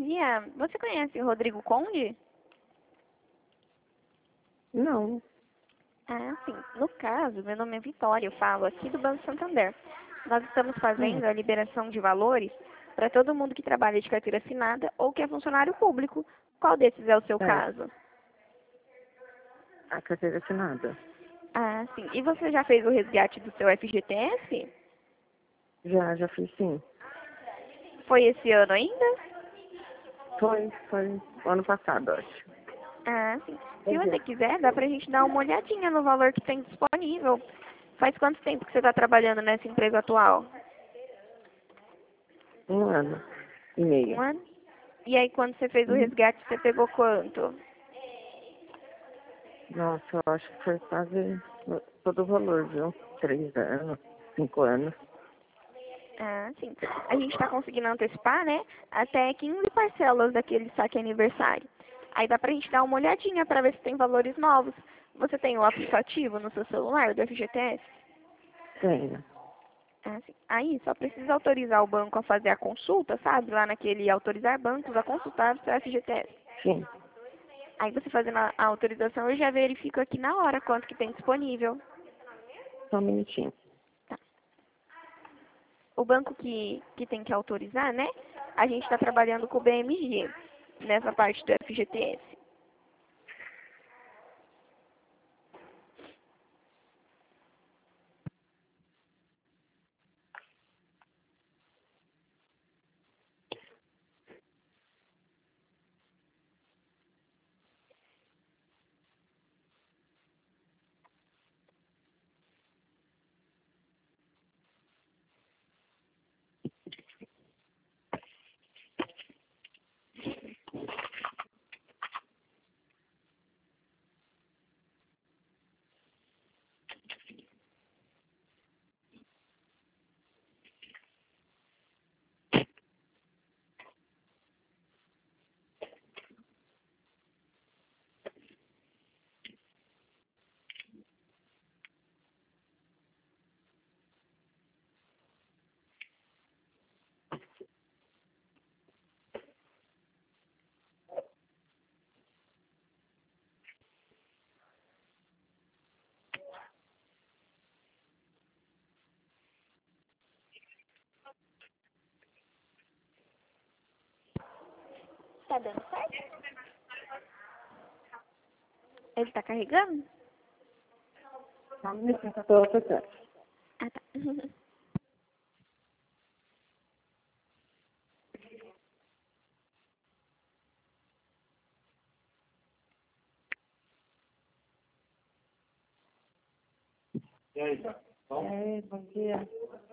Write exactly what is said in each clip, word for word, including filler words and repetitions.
dia. Você conhece o Rodrigo Conde? Não. Ah, sim. No caso, meu nome é Vitória, eu falo aqui do Banco Santander. Nós estamos fazendo Hum. a liberação de valores para todo mundo que trabalha de carteira assinada ou que é funcionário público. Qual desses é o seu É, caso? a carteira assinada. Ah, sim. E você já fez o resgate do seu F G T S? Já, já fiz sim. Foi esse ano ainda? Foi, foi ano passado, acho. Ah, sim. Se Pois você é. quiser, dá pra gente dar uma olhadinha no valor que tem disponível. Faz quanto tempo que você está trabalhando nessa empresa atual? Um ano e Um meio. ano? E aí, quando você fez o Uhum. resgate, você pegou quanto? Nossa, eu acho que foi quase todo o valor, viu? Três anos, cinco anos. Ah, sim. A gente está conseguindo antecipar, né? Até quinze parcelas daquele saque aniversário. Aí dá pra gente dar uma olhadinha para ver se tem valores novos. Você tem o aplicativo no seu celular do F G T S? Tenho. Ah, sim. Aí só precisa autorizar o banco a fazer a consulta, sabe? Lá naquele autorizar bancos a consultar o seu F G T S. Sim. Aí você fazendo a a autorização, eu já verifico aqui na hora quanto que tem disponível. Só um minutinho. Tá. O banco que, que tem que autorizar, né? A gente está trabalhando com o B M G, nessa parte do F G T S. Tá dando certo? Ele tá carregando? Só um minutinho que eu tô acessando. Ah, tá. E aí, bom dia.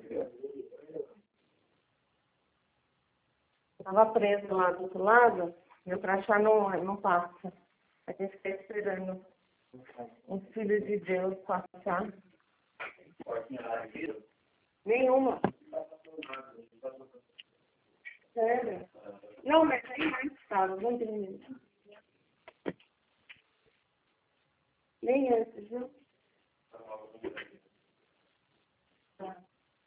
Tava preso lá do outro lado, meu crachá não, não passa. A gente fica esperando um filho de Deus passar. Nenhuma. Sério? Não, mas nem mais estava, vamos terminar. Nem antes, viu? Tá.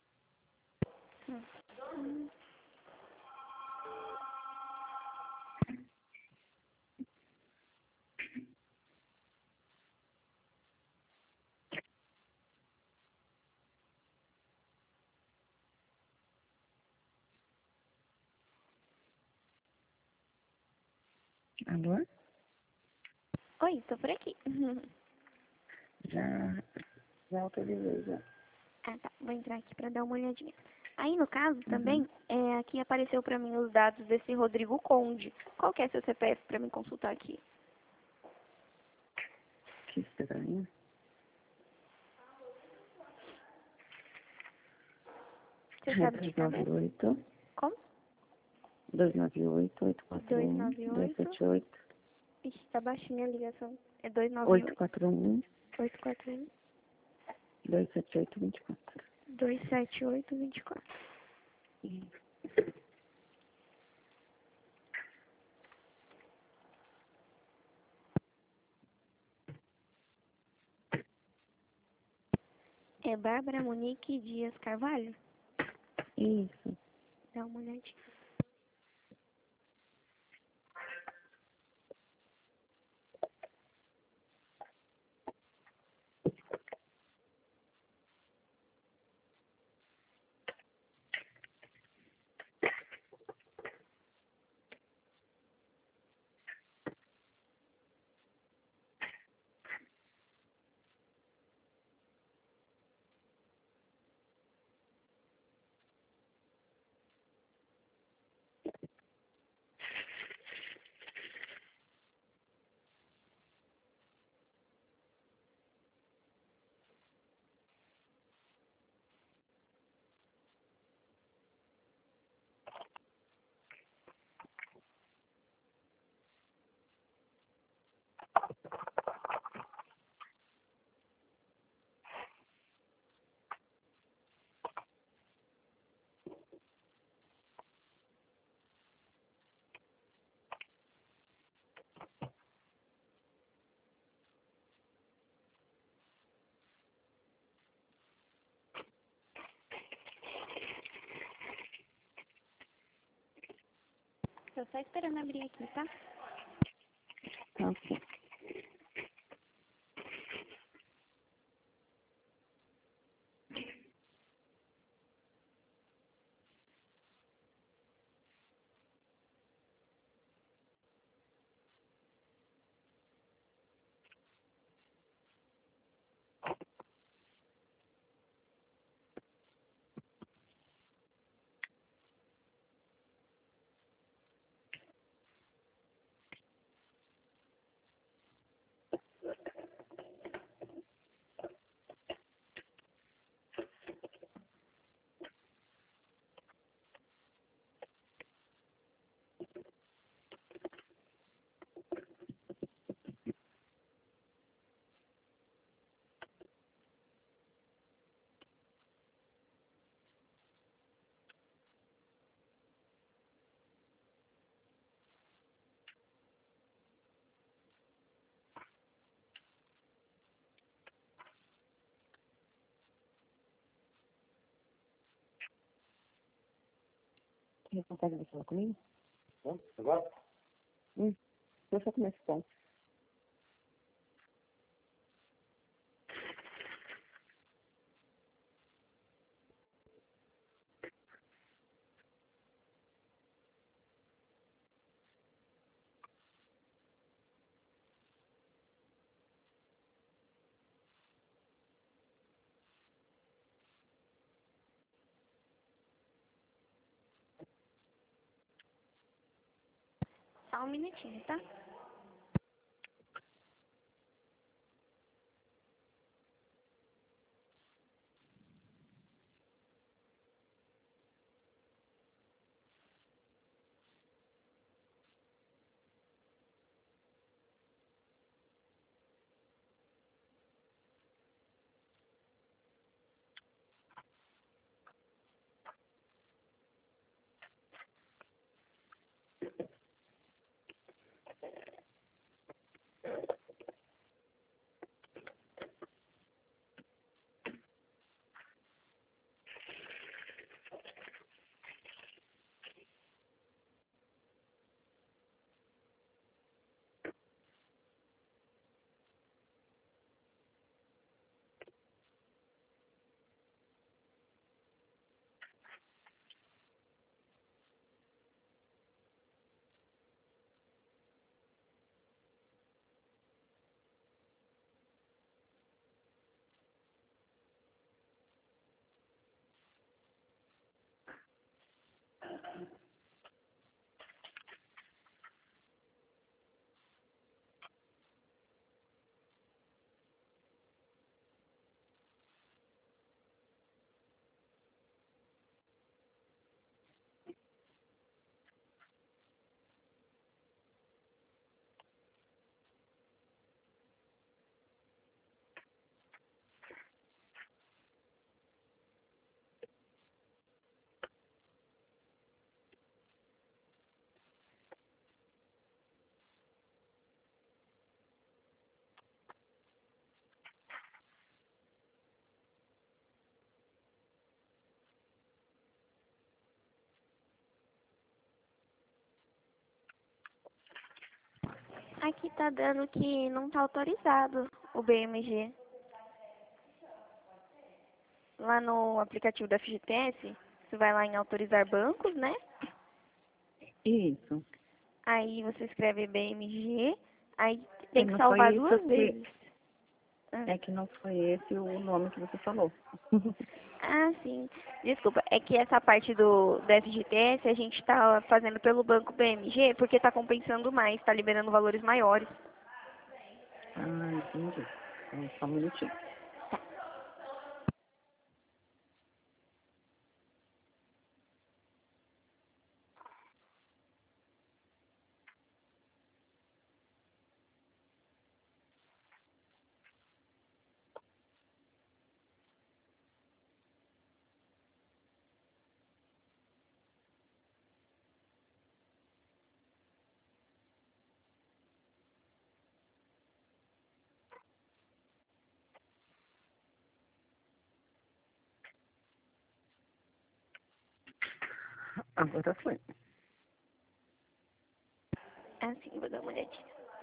Alô? Oi, tô por aqui. Já, já autorizei, já. Ah, tá. Vou entrar aqui pra dar uma olhadinha. Aí, no caso, Uhum. também, é, aqui apareceu pra mim os dados desse Rodrigo Conde. Qual que é seu C P F pra me consultar aqui? Que estranho. Você É sabe de dois nove cabeça? oito, Como? dois nove oito, oito quatro um, dois dois nove oito. sete oito, Ixi, tá baixinha a ligação. É dois nove oito oito, quatro um, oito quatro um, dois sete oito, vinte e quatro. dois sete oito, dois sete oito, quatro. É Bárbara Monique Dias Carvalho? Isso. Dá uma olhadinha. Tô só esperando abrir aqui, tá? Tá, sim. Você consegue falar comigo? Hã? Agora? Hum, deixa eu comer esse pão. Só um minutinho, tá? Aqui tá dando que não tá autorizado o B M G. Lá no aplicativo da F G T S, você vai lá em autorizar bancos, né? Isso. Aí você escreve B M G, aí É, tem que não foi salvar isso duas que... vezes. Ah. É que não foi esse o nome que você falou. Ah, sim. Desculpa, é que essa parte do, do F G T S a gente tá fazendo pelo banco B M G porque tá compensando mais, tá liberando valores maiores. Ah, entendi. É, só um minutinho. Agora foi. Assim, vou dar uma olhadinha.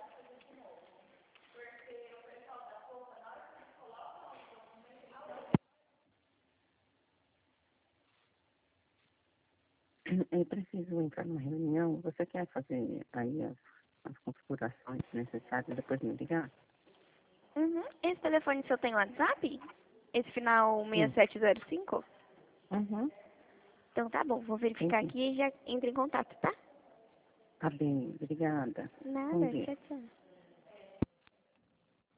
Eu preciso entrar numa reunião. Você quer fazer aí as, as configurações necessárias, depois me ligar? Uhum. Esse telefone seu tem WhatsApp? Esse final seis sete zero cinco? Uhum. Então tá bom, vou verificar Entendi. aqui e já entro em contato, tá? Tá bem, obrigada. Bom Nada, dia. tchau, tchau.